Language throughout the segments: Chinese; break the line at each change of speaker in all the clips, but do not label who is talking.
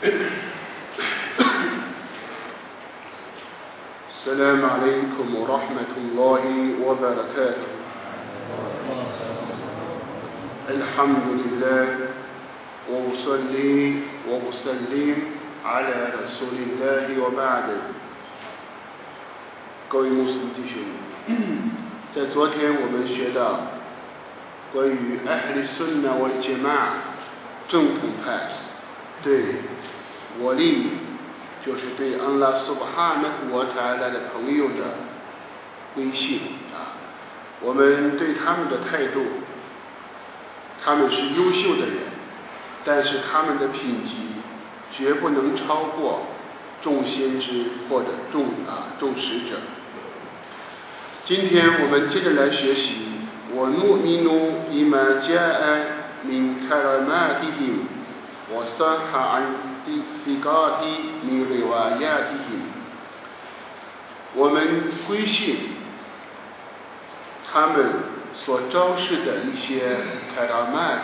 السلام عليكم ورحمة الله وبركاته. الحمد لله وأصلي وأسلم على رسول الله وبعد。各位穆斯林弟兄，在昨天我们学到关于阿里sunna wal jamaa正统派对我利，就是对安拉苏巴哈纳胡wa ta'ala的朋友的归信我们对他们的态度，他们是优秀的人，但是他们的品级绝不能超过众先知或者众使者。今天我们接着来学习وَنُؤْمِنُ بِمَا جَاءَ مِنْ كَرَامَاتِهِمْ وَصَحَّ عَنْ ثِقَاتِ مِنْ رِوَايَاتِهِمْ。我们归信他们所昭示的一些 karamat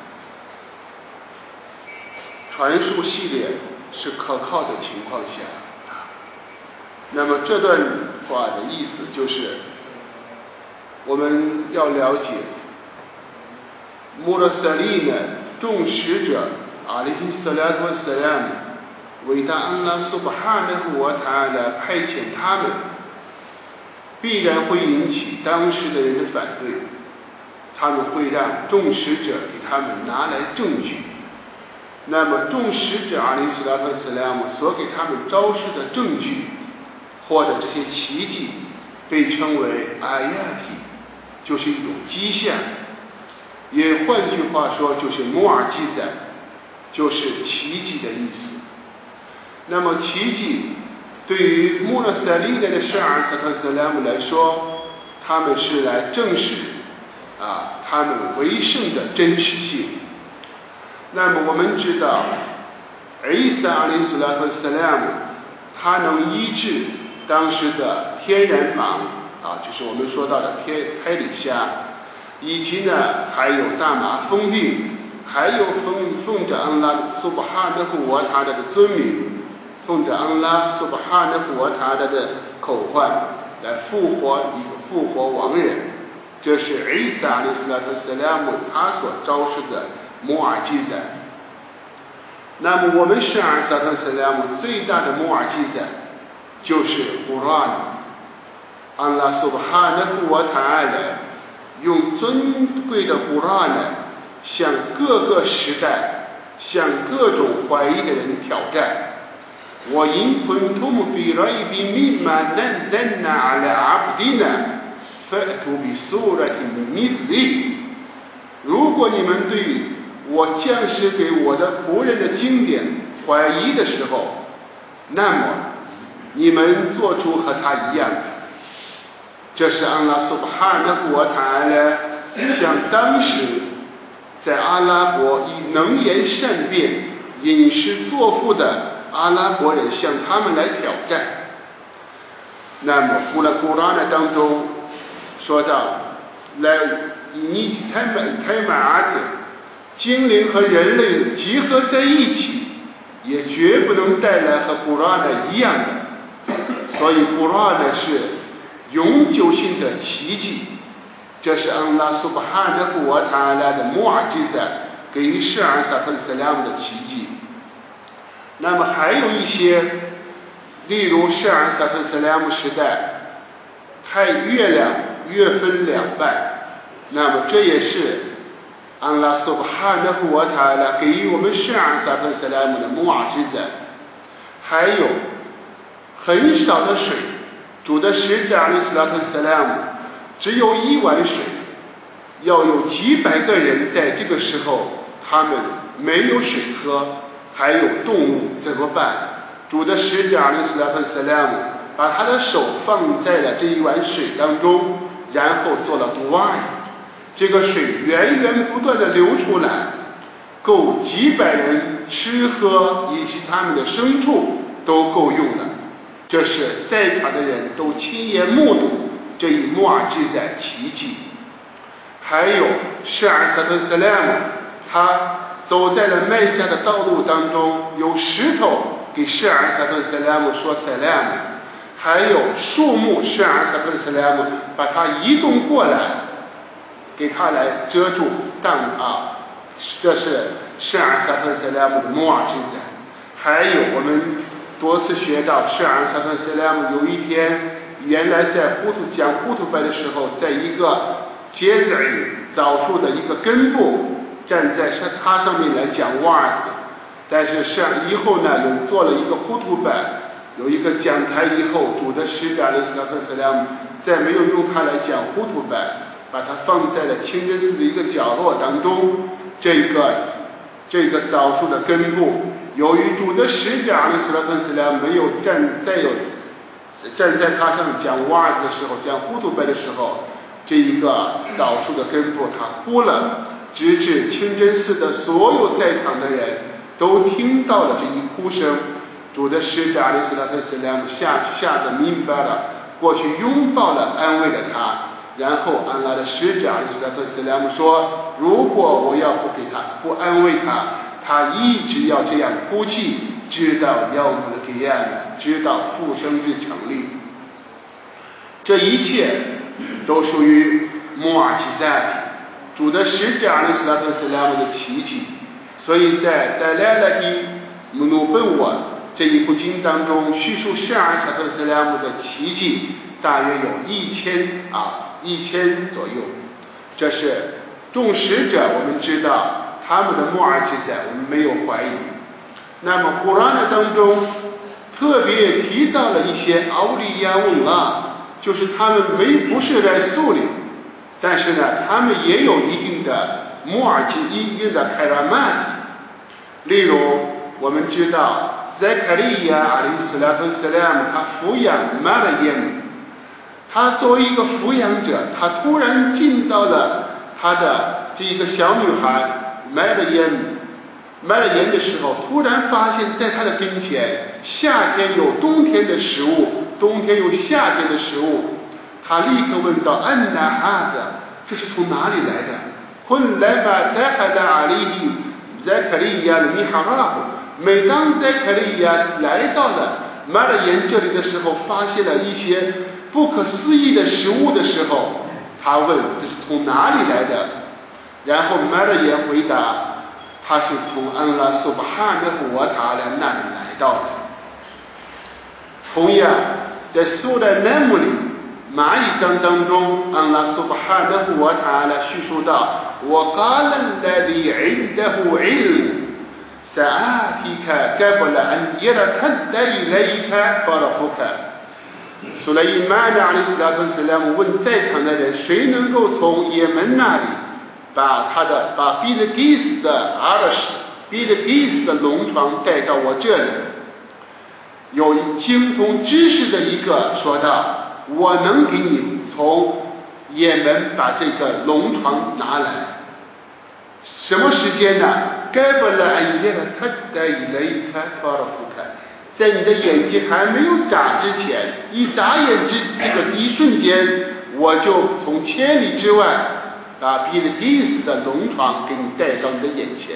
传述系列是可靠的情况下，那么这段话的意思就是我们要了解穆拉萨利呢众使者阿里希斯拉图斯拉姆伟大安拉苏巴哈纳胡wa ta'ala派遣他们，必然会引起当时的人的反对，他们会让众使者给他们拿来证据。那么众使者阿里斯拉特斯拉姆所给他们昭示的证据或者这些奇迹被称为阿亚提，就是一种迹象，也换句话说就是穆尔基赞，就是奇迹的意思。那么奇迹对于穆勒萨利的圣尔萨特斯拉姆来说，他们是来证实他们为圣的真实性。那么我们知道伊萨阿里斯拉特斯拉姆他能医治当时的天然盲就是我们说到的胎里瞎，以及呢还有大麻风病，还有奉着安拉苏巴哈纳胡wa ta'ala的尊名，奉着安拉苏巴哈纳胡wa ta'ala的口唤来复活亡人，这是伊萨阿里斯拉特斯拉姆他所昭示的穆尔基赞。那么我们圣尔萨特斯拉姆最大的穆尔基赞就是古兰，安拉苏巴哈纳胡wa ta'ala用尊贵的古兰向各个时代，向各种怀疑的人挑战。وَإِن كُنْتُمْ فِي رَيْبٍ مِّمَّا نَزَّلْنَا عَلَىٰ عَبْدِنَا فَأْتُوا بِسُورَةٍ مِّن مِّثْلِهِ。如果你们对我降示给我的仆人的经典怀疑的时候，那么你们做出和他一样的。这是安拉苏巴哈纳胡wa ta'ala向当时在阿拉伯以能言善辩、饮食作父的阿拉伯人向他们来挑战。那么古兰当中说到来尼吉泰马阿特，精灵和人类集合在一起也绝不能带来和古兰一样的，所以古兰是永久性的奇迹。这是安拉苏巴哈纳胡wa ta'ala的穆尔基赞给予圣尔萨特斯拉姆的奇迹。那么还有一些，例如圣尔萨特斯拉姆时代月亮月分两半，那么这也是安拉苏巴哈纳胡wa ta'ala给予我们圣尔萨特斯拉姆的穆尔基赞。还有很少的水，主的使者阿里斯拉特斯拉姆只有1碗水，要有几百个人在这个时候他们没有水喝，还有动物怎么办？主的使者阿里斯拉特斯拉姆把他的手放在了这一碗水当中，然后做了杜阿，这个水源源不断的流出来，够几百人吃喝以及他们的牲畜都够用了。这是在场的人都亲眼目睹这一穆尔基赞奇迹。还有圣尔萨特斯拉姆他走在了麦加的道路当中，有石头给示尔萨顿塞拉姆说塞拉姆，还有树木示尔萨顿塞拉姆把它移动过来，给他来遮住这是示尔萨顿塞拉姆的摩尔之子。还有我们多次学到示尔萨顿塞拉姆有一天原来在讲呼图拜的时候，在一个结子枣树的一个根部站在它上面来讲瓦斯，但是以后呢有做了一个呼图拜，有一个讲台，以后主的使者阿里斯拉特斯拉姆再没有用它来讲呼图拜，把它放在了清真寺的一个角落当中。这个枣树的根部，由于主的使者阿里斯拉特斯拉姆没有站在它上讲瓦斯的时候，讲呼图拜的时候，这一个枣树的根部它枯了，直至清真寺的所有在场的人都听到了这一哭声。主的使者阿里斯拉特斯拉姆下的明白了，过去拥抱了，安慰了他。然后安拉的使者阿里斯拉特斯拉姆说，如果我要不安慰他，他一直要这样哭泣，直到要姆的给亚呢，直到复生日成立。这一切都属于穆尔奇赞，主的使者阿里斯拉特斯拉姆的奇迹。所以在带来了的姆努本瓦这一部经当中，叙述示尔萨特斯拉姆的奇迹大约有1000左右。这是众使者，我们知道他们的穆尔奇赞，我们没有怀疑。那么古兰的当中特别提到了一些奥利亚翁就是他们不是来素领，但是呢他们也有一定的穆尔奇一定的凯拉曼。例如我们知道塞克利亚阿里斯拉特斯拉姆他抚养马勒耶姆，他作为一个抚养者，他突然进到了他的这一个小女孩马勒耶的时候，突然发现在他的跟前，夏天有冬天的食物，冬天有夏天的食物。他立刻问道：安娜哈子，这是从哪里来的？混来吧，带哈达阿里塞克利亚的米哈拉布。每当塞克利亚来到了马勒耶这里的时候，发现了一些不可思议的食物的时候，他问这是从哪里来的？然后马勒耶回答，他是从安拉苏巴哈的火塔来那里来到的。同样在苏莱南姆里马一章当中，安拉苏巴哈的火塔来叙述到وقال الذي عنده علم سآتيك قبل أن يرتد إليك طرفك。苏莱伊曼阿里斯拉顿斯拉姆问在场的人，谁能够从也门那里把比勒吉斯的比勒吉斯的龙床带到我这里？有精通知识的一个说道，我能给你从也门把这个龙床拿来。什么时间呢？在你的眼睛还没有眨之前，一眨眼一瞬间，我就从千里之外把比勒吉斯的龙床给你带到你的眼前。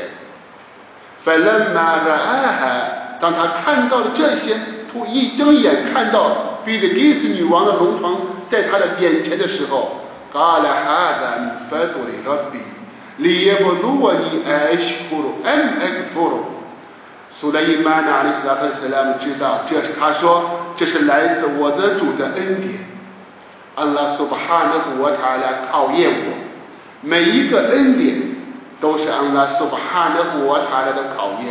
当他看到了这些，一睁眼看到比勒吉斯女王的龙床在他的眼前的时候，苏莱伊曼阿里斯拉特斯拉姆知道，他说这是来自我的主的恩典。安拉苏巴哈的国他来考验我，每一个恩典都是安拉苏巴哈的国他来的考验。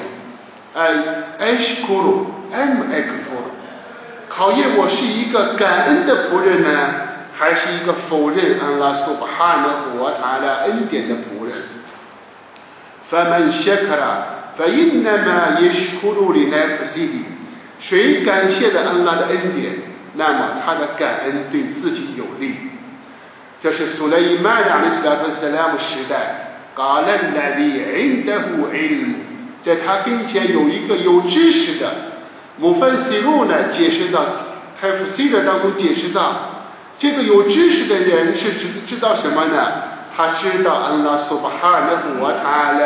考验我是一个感恩的仆人呢，还是一个否认安拉苏巴哈的国他来恩典的仆人？فمن شكر فإنما يشكر لنفسه。谁感谢了安拉的恩典，那么他的感恩对自己有利。这是苏莱伊曼阿里斯拉特斯拉姆时代，在他跟前有一个有知识的穆芬西路呢，解释到泰夫西的当中解释到，这个有知识的人是知道什么呢？他知道安拉苏巴哈的我塔拉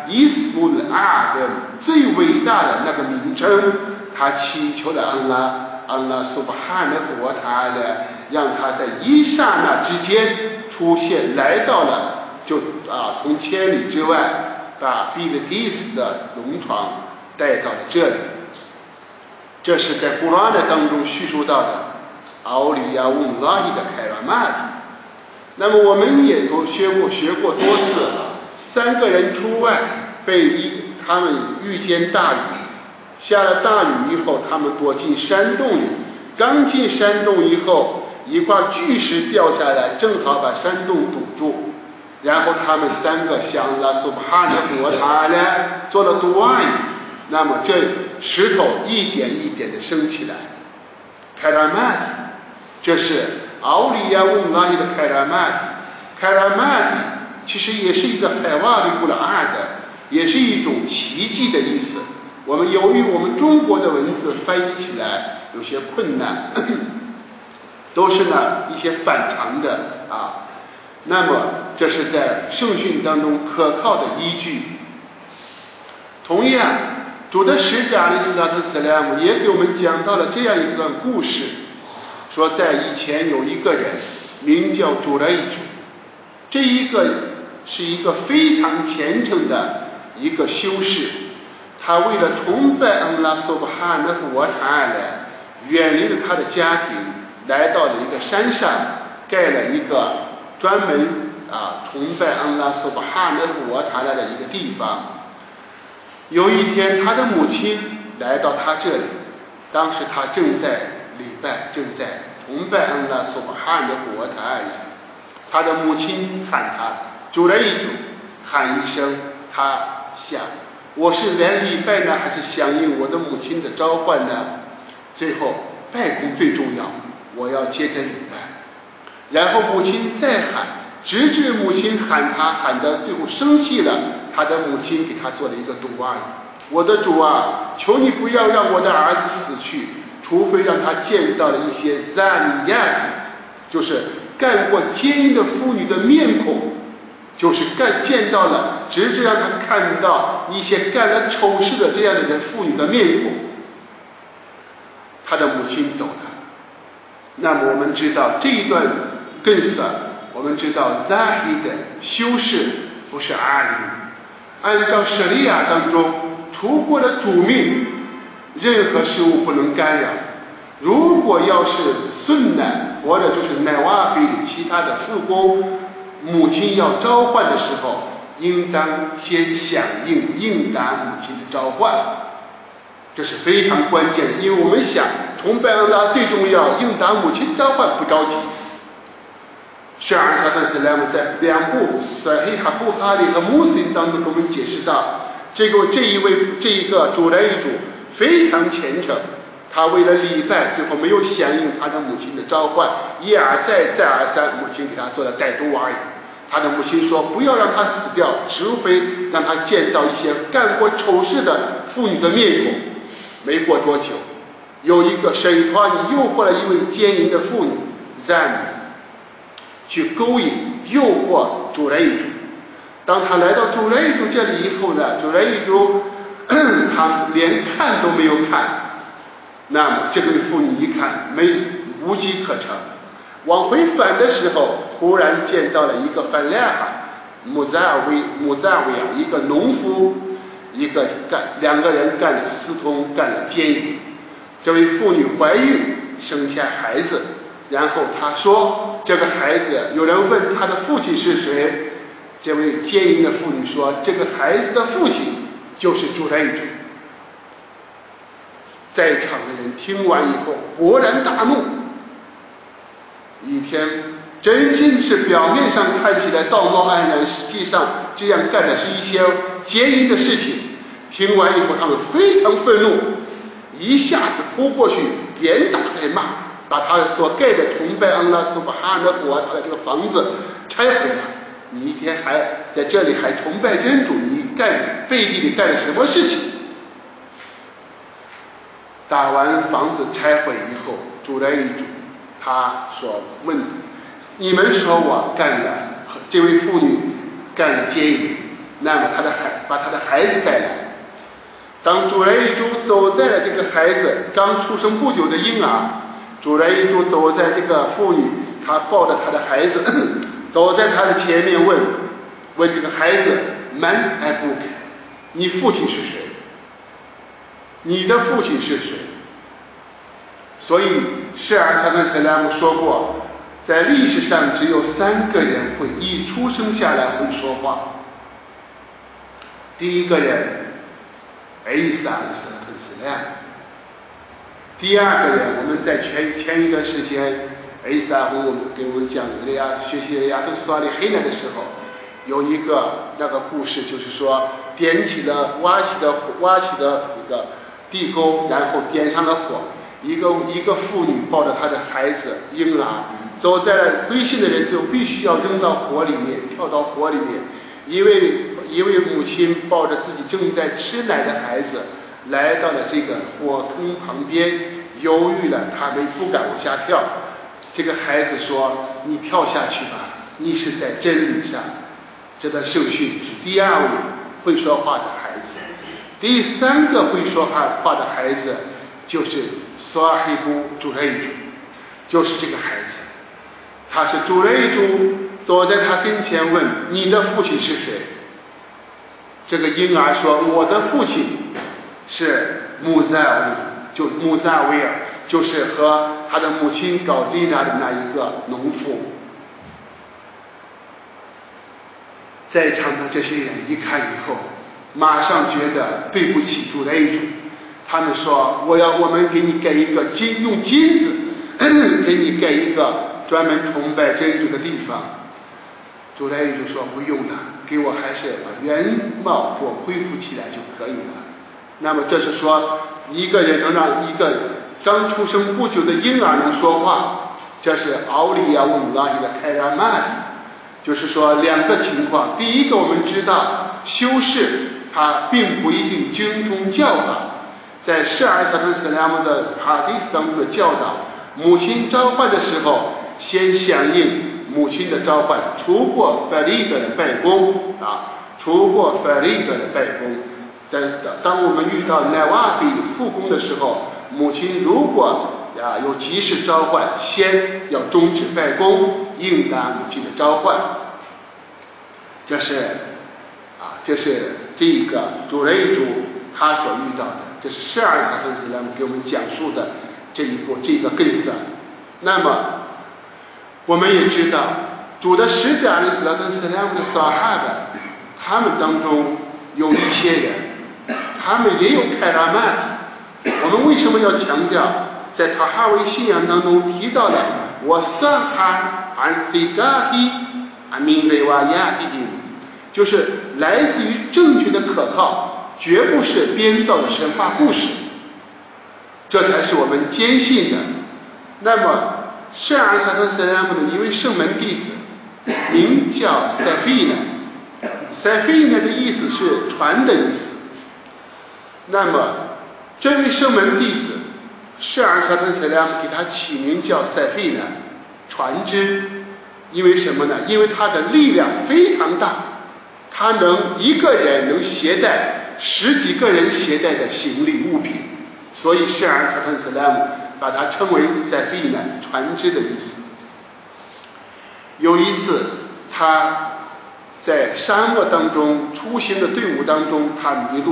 Ismul A'zam 最伟大的那个名称，他祈求了安拉Subhanahu wa Ta'ala 让他在一刹那之间出现，来到了从千里之外把比利基斯的龙床带到了这里。这是在古兰的当中叙述到的奥利亚乌拉伊的凯拉玛蒂。那么我们也都学过多次，三个人出外他们遇见大雨，下了大雨以后，他们躲进山洞里，刚进山洞以后，一块巨石掉下来，正好把山洞堵住，然后他们三个向安拉苏巴哈纳和塔拉做了杜阿，那么这石头一点一点的升起来。凯拉玛蒂，这是奥利亚乌拉伊的凯拉玛蒂。凯拉玛蒂其实也是一个海瓦里布拉尔的，也是一种奇迹的意思。由于我们中国的文字翻译起来有些困难，都是一些反常的那么这是在圣训当中可靠的依据。同样，主的使者阿里斯拉特斯拉姆也给我们讲到了这样一段故事，说在以前有一个人名叫主雷主，这是一个非常虔诚的一个修士，他为了崇拜安拉苏巴哈纳和瓦塔尔，远离了他的家庭，来到了一个山上，盖了一个专门崇拜安拉苏巴哈纳和瓦塔尔的一个地方。有一天，他的母亲来到他这里，当时他正在礼拜，正在崇拜安拉苏巴哈纳和瓦塔尔。他的母亲喊他主雷主，喊一声，他想我是来礼拜呢，还是响应我的母亲的召唤呢？最后拜功最重要，我要接着礼拜。然后母亲再喊，直至母亲喊得最后生气了，他的母亲给他做了一个杜阿，我的主啊，求你不要让我的儿子死去，除非让他见到了一些赞尼亚，就是干过奸淫的妇女的面孔，就是见到了，直至让他看到一些干了丑事的这样的人妇女的面孔。他的母亲走了。那么我们知道这一段更色，我们知道扎伊的修士不是阿里，按照舍利亚当中，除过了主命，任何事物不能干扰。如果要是顺乃或者就是乃瓦菲里其他的父公，母亲要召唤的时候，应当先响应答母亲的召唤，这是非常关键的。因为我们想崇拜安拉最重要，应答母亲召唤不着急。圣安萨特斯莱姆在两部在黑哈布哈里和穆斯林当中给我们解释到，这一个主来主非常虔诚，他为了礼拜最后没有响应他的母亲的召唤，一而再再而三，母亲给他做了带毒而已。他的母亲说不要让他死掉，除非让他见到一些干过丑事的妇女的面孔。没过多久，有一个神团诱惑了一位奸淫的妇女赞去勾引诱惑主来主。当他来到主来主这里以后呢，主来主他连看都没有看，那么这位妇女一看无机可乘，往回返的时候，突然见到了一个范莱哈穆萨维亚，一个农夫，两个人干了私通，干了奸淫。这位妇女怀孕生下孩子，然后她说这个孩子，有人问她的父亲是谁，这位奸淫的妇女说这个孩子的父亲就是主来主。在场的人听完以后勃然大怒，一天真正是表面上看起来道貌岸然，实际上这样干的是一些奸淫的事情。听完以后他们非常愤怒，一下子扑过去连打带骂，把他所盖的崇拜安拉苏巴哈纳国他的这个房子拆回来。你一天还在这里还崇拜真主，你背地里干了什么事情？打完房子拆毁以后，主来主他说问你们说我干了，这位妇女干了奸淫， 那么把他的孩子带来。当主人一族走在了这个孩子刚出生不久的婴儿，主人一族走在这个妇女，她抱着她的孩子走在她的前面，问这个孩子Man Abuk， 你父亲是谁？你的父亲是谁？所以舍尔萨顿塞拉姆说过，在历史上只有3个人会一出生下来会说话。第一个人伊萨阿里斯拉顿斯拉姆，第二个人我们在前一段时间伊萨我们给我们讲学习亚当斯瓦里黑人的时候，有一个那个故事，就是说挖起的这个地沟，然后点上了火，一个妇女抱着她的孩子婴儿走在了，归信的人就必须要扔到火里面，跳到火里面。一位母亲抱着自己正在吃奶的孩子来到了这个火坑旁边，犹豫了，他们不敢往下跳。这个孩子说，你跳下去吧，你是在真理上。这段圣训是第2位会说话的孩子。第3个会说话的孩子就是索黑布主人一族，就是这个孩子，他是主人一族，走在他跟前问，你的父亲是谁？这个婴儿说，我的父亲是穆萨维尔，就是和他的母亲搞基拿的那一个农妇。在场的这些人一看以后，马上觉得对不起主人一族，他们说，我们给你盖一个用金子给你盖一个专门崇拜真主的地方。主人就说，不用了，给我还是把原貌给我恢复起来就可以了。那么这是说，一个人能让一个刚出生不久的婴儿能说话，这是奥利亚乌姆拉希的开拉曼。就是说2个情况，第一个我们知道修士他并不一定精通教导，在舍尔萨顿斯拉姆的哈迪斯当中的教导，母亲召唤的时候先响应母亲的召唤，除过法利德的拜功除过法利德的拜功。当我们遇到奈瓦比复工的时候，母亲如果有急事召唤，先要终止拜功，应答母亲的召唤。这是这个主人一族他所遇到的，这是舍尔萨顿斯拉姆给我们讲述的这个更色。那么我们也知道，主的使者阿里斯拉顿斯拉姆的撒哈巴，他们当中有一些人，他们也有开拉曼。我们为什么要强调在塔哈维信仰当中提到的我撒哈安菲嘎伊阿明维瓦亚蒂丁，就是来自于正确的可靠，绝不是编造的神话故事，这才是我们坚信的。那么舍尔萨顿斯拉姆的一位圣门弟子名叫塞菲纳，塞菲纳的意思是船的意思。那么这位圣门弟子舍尔萨顿斯拉姆给他起名叫塞菲纳，船只。因为什么呢？因为他的力量非常大，他能一个人能携带10几个人携带的行李物品，所以舍尔萨顿斯拉姆把它称为塞菲纳，船只的意思。有一次他在沙漠当中出行的队伍当中，他迷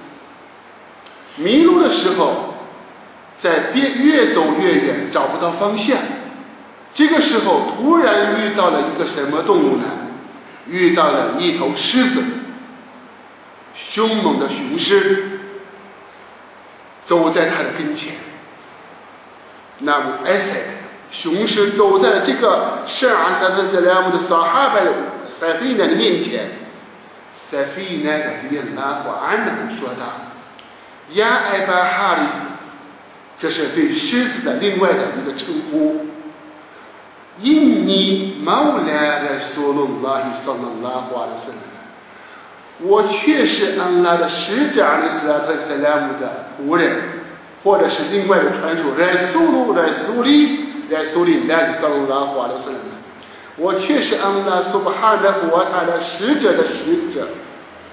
路的时候在越走越远，找不到方向。这个时候突然遇到了一个什么动物呢？遇到了一头狮子，凶猛的雄狮走在他的跟前。那么雄狮走在这个舍尔萨顿斯拉姆的撒哈巴塞菲纳的面前，塞菲纳的利拉和安娜说道，亚艾巴哈里夫，这是对狮子的另外的一个称呼。印尼毛拉的索隆拉希萨勒拉华的圣人，我却是安拉的使者阿里斯拉特塞拉姆的仆人，或者是另外的传说来苏里拉希萨勒拉华的圣人，我却是安拉苏巴哈的国他的使者的使者。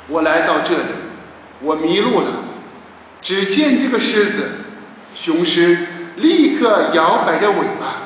我来到这里，我迷路了。只见这个狮子，雄狮立刻摇摆着尾巴。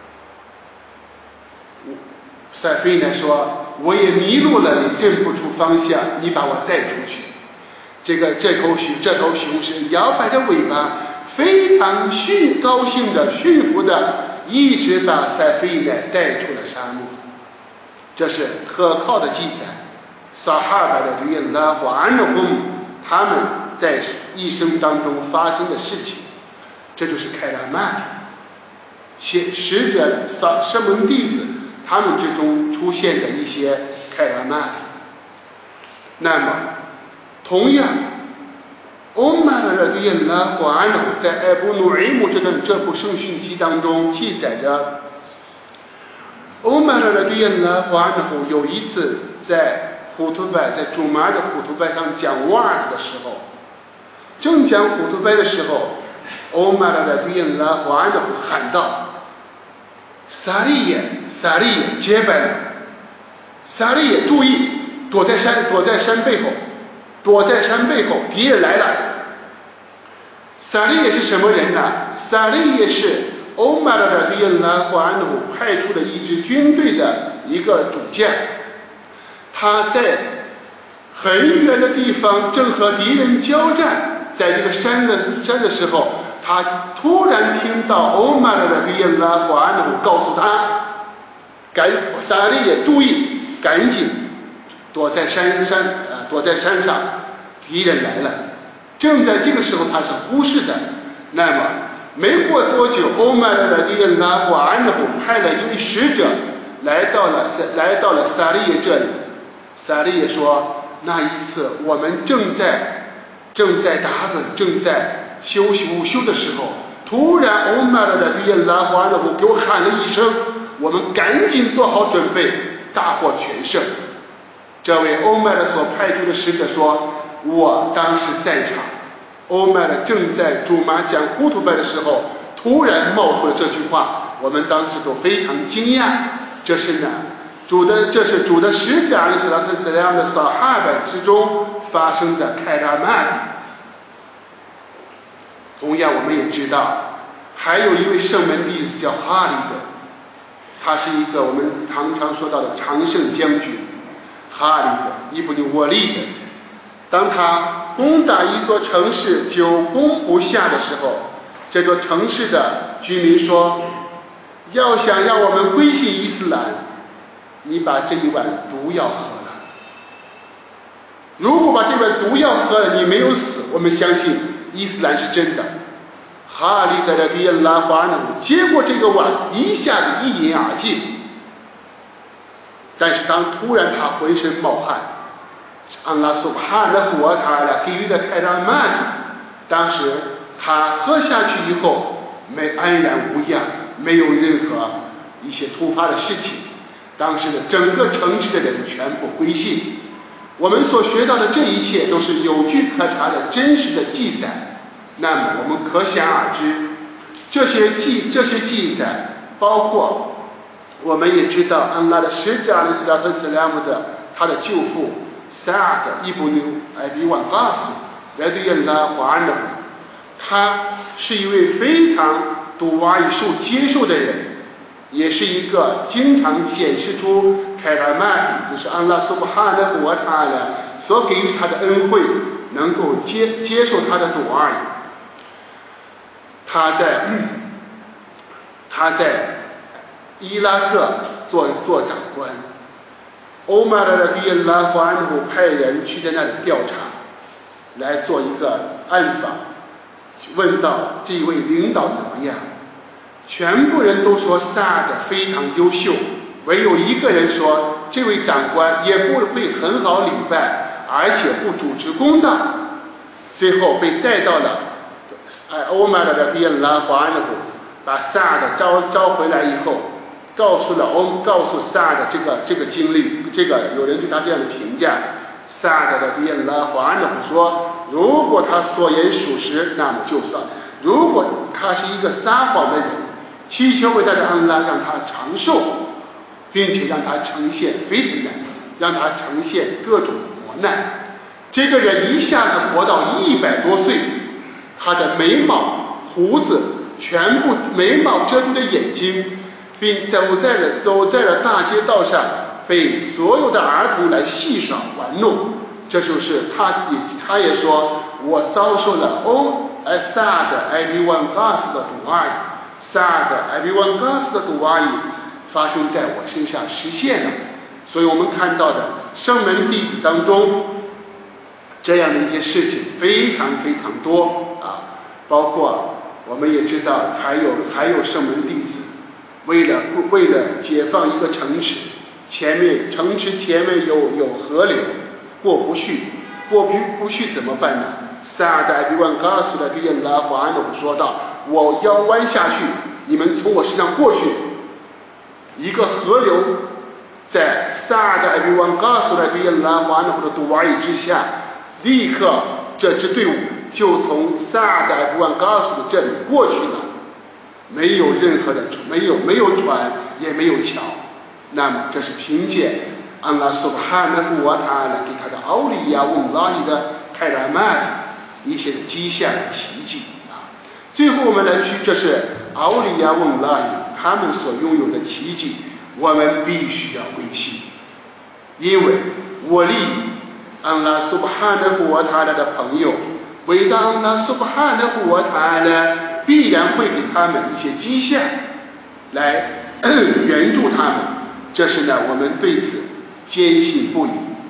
塞菲呢说，我也迷路了，也认不出方向，你把我带出去。这头雄狮摇摆着尾巴，非常高兴的驯服的，一直把塞菲呢带出了沙漠。这是可靠的记载。撒哈巴的对拉和安努轰他们在一生当中发生的事情，这就是开拉曼使者圣门弟子他们之中出现的一些开拉曼。那么同样欧玛的对拉和安努在艾布努伊姆这部圣训集当中记载着，欧玛的对拉和安努有一次在主马的虎图拜上讲瓦尔斯的时候，正讲虎图拜的时候，欧玛的对拉和安努喊道：撒利耶结拜了！撒利耶注意，躲在山背后，敌人来了。撒利耶是什么人呢？撒利耶是欧玛的对拉和安努派出的一支军队的一个主将。他在很远的地方正和敌人交战，在这个山的时候，他突然听到欧玛的对拉和安努告诉他，撒利也注意，赶紧躲在山上，敌人来了。正在这个时候他是忽视的。那么没过多久，欧玛的对拉和安努派了一位使者来到了撒利耶这里。撒利耶说，那一次我们正在打盹，正在午休的时候，突然欧玛的对拉和安努给我喊了一声，我们赶紧做好准备，大获全胜。这位欧麦的所派出的使者说，我当时在场，欧麦的正在主马讲呼图拜的时候，突然冒出了这句话，我们当时都非常惊讶。这是主的使者阿里斯拉特斯拉的撒哈巴之中发生的开拉曼。同样我们也知道，还有一位圣门弟子叫哈利德，他是一个我们常说到的常胜将军。哈利德伊布尼沃利德，当他攻打一座城市久攻不下的时候，这座城市的居民说，要想让我们归信伊斯兰，你把这一碗毒药喝了。如果把这碗毒药喝了，你没有死，我们相信伊斯兰是真的。哈利德的比拉华努接过这个碗，一下子一饮而尽。但是当突然他浑身冒汗，安拉苏哈的活他给予的开拉曼，当时他喝下去以后安然无恙，没有任何一些突发的事情。当时的整个城市的人全部归信。我们所学到的这一切都是有据可查的真实的记载。那么我们可想而知，这些记载包括我们也知道安拉的使者阿里斯拉特斯拉姆的他的舅父萨尔的伊布纽艾比万巴斯来对安拉华人，他是一位非常杜瓦已受接受的人，也是一个经常显示出凯拉曼就是安拉苏布哈的国他的所给予他的恩惠，能够接受他的杜瓦。他在伊拉克做长官，欧玛的比拉和安努派人去在那里调查，来做一个暗访，问到这位领导怎么样。全部人都说萨尔的非常优秀，唯有一个人说这位长官也不会很好礼拜，而且不主持公道。最后被带到了欧玛的比拉和安努，把萨尔的招回来以后，告诉萨尔的这个经历，有人对他这样的评价，萨尔的比拉和安努说，如果他所言属实，那么就算；如果他是一个撒谎的人，祈求伟大的安拉让他长寿，并且让他呈现非常难，让他呈现各种磨难。 这个人一下子活到100多岁，他的眉毛、胡子全部眉毛遮住的眼睛，并走在了大街道上，被所有的儿童来戏耍玩弄。这就是他也说，我遭受了萨德艾比万嘎斯的毒阿姨，萨德艾比万嘎斯的毒阿姨发生在我身上实现了。所以我们看到的圣门弟子当中，这样的一些事情非常非常多啊，包括我们也知道还有圣门弟子为了解放一个城池前面有河流过不去怎么办呢？萨德艾比万嘎斯的利拉华安努说道，我腰弯下去，你们从我身上过去。一个河流在萨德艾比万嘎斯的利拉华安努的杜瓦伊之下，立刻这支队伍就从萨德艾比万嘎斯的这里过去了，没有任何的没有船也没有桥。那么这是凭借安拉苏巴哈纳古瓦塔来给他的奥利亚翁拉伊的开拉曼一些迹象奇迹啊。最后我们来去，这是奥利亚翁拉伊他们所拥有的奇迹，我们必须要维系，因为我离安拉苏巴哈纳古瓦塔的朋友，伟大安拉苏巴哈纳古瓦塔呢必然会给他们一些迹象来援助他们。这是呢我们对此坚信不疑。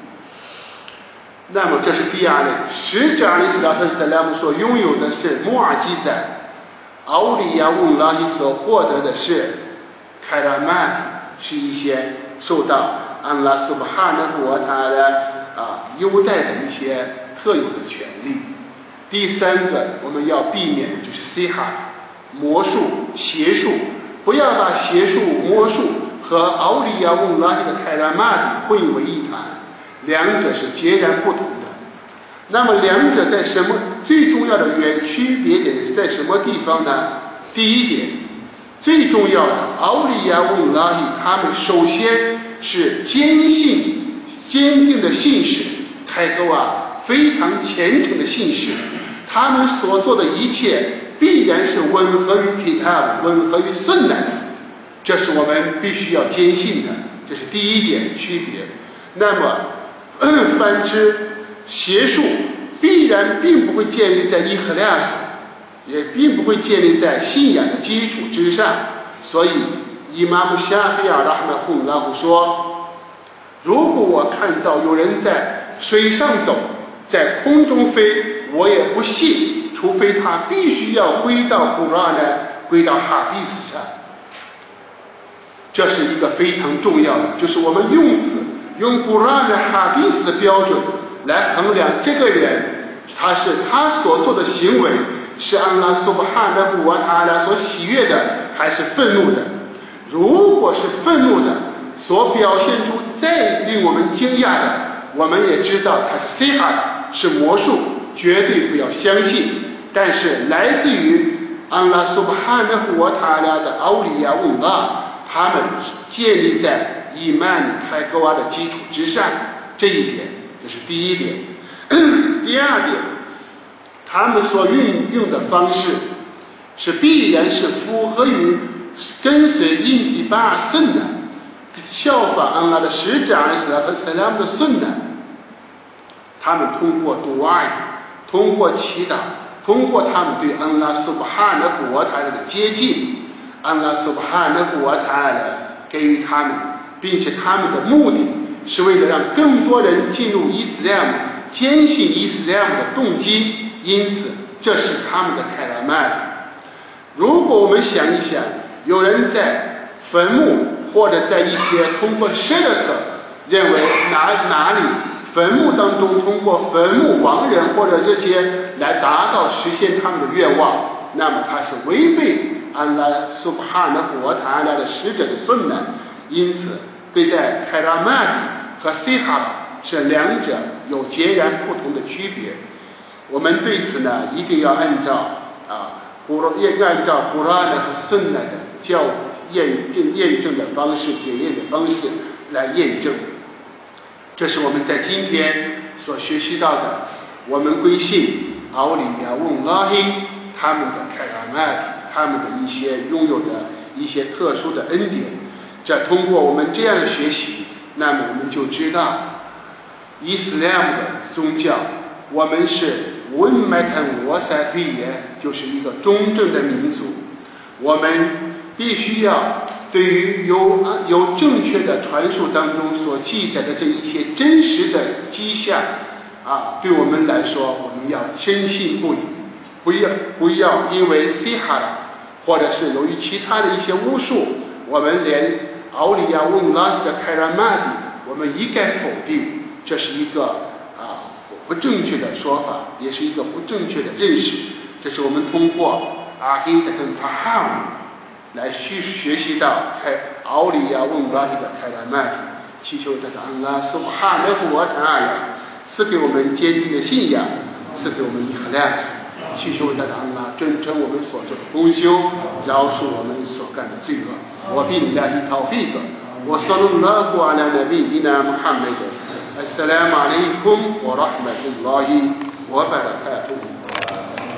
那么这是第二类，使者阿里斯拉特萨拉姆所拥有的是穆尔基赞，奥利亚翁拉伊所获得的是开拉曼，是一些受到安拉苏巴哈纳古瓦塔的优待的一些特有的权利。第三个我们要避免的就是 siha 魔术邪术，不要把邪术魔术和奥利亚翁拉伊的开拉曼混为一谈，两者是截然不同的。那么两者在什么最重要的区别点在什么地方呢？第一点，最重要的奥利亚翁拉伊他们首先是坚定的信使，开沟非常虔诚的信使，他们所做的一切必然是吻合于Kitab，吻合于Sunnah的，这是我们必须要坚信的，这是第一点区别。那么反之，邪术必然并不会建立在Ikhlas，也并不会建立在信仰的基础之上。所以伊玛目夏菲亚拉哈马洪拉胡说，如果我看到有人在水上走，在空中飞，我也不信，除非他必须要归到古兰呢，归到哈迪斯上。这是一个非常重要的，就是我们用古兰的哈迪斯的标准来衡量这个人，他所做的行为是安拉苏巴哈纳古瓦塔拉所喜悦的，还是愤怒的？如果是愤怒的，所表现出再令我们惊讶的，我们也知道它是 siha， 是魔术，绝对不要相信。但是来自于安拉苏巴哈纳古瓦塔拉的奥利亚翁拉，他们建立在伊曼开戈瓦的基础之上，这一点这是第一点。第二点，他们所运用的方式是必然是符合于跟随印第巴顺的，效法安拉的使者阿里斯拉和萨拉姆的顺的。他们通过杜爱，通过祈祷，通过他们对安拉苏巴哈纳古瓦塔拉的接近，安拉苏巴哈纳古瓦塔拉给予他们，并且他们的目的是为了让更多人进入伊斯兰，坚信伊斯兰的动机，因此这是他们的开拉曼。如果我们想一想，有人在坟墓或者在一些通过舍勒特认为哪里坟墓当中通过坟墓亡人或者这些来达到实现他们的愿望，那么他是违背安拉苏巴哈纳古瓦塔拉的使者的顺呢。因此对待开拉曼和 siha 是两者有截然不同的区别。我们对此呢一定要按照古兰和顺的验证的方式，检验的方式来验证。这是我们在今天所学习到的，我们归信奥利亚翁拉希他们的开拉麦，他们的一些拥有的一些特殊的恩典。这通过我们这样的学习，那么我们就知道伊斯兰的宗教，我们是ummatan wasatiyya，就是一个中顿的民族。我们必须要对于有正确的传述当中所记载的这一些真实的迹象对我们来说，我们要深信不疑，不要因为西哈或者是由于其他的一些巫术，我们连奥利亚翁拉的开拉玛迪我们一概否定，这是一个不正确的说法，也是一个不正确的认识。这是我们通过阿黑的跟塔哈姆来学习到奥利亚翁拉的开拉玛迪，祈求这个安拉苏哈纳胡瓦塔亚赐给我们坚定的信仰，赐给我们ikhlas，祈求大家安拉真诚我们所做的功修，饶恕我们所干的罪恶。وبالله توفيق وصلى الله على نبينا محمد. السلام عليكم ورحمة الله وبركاته.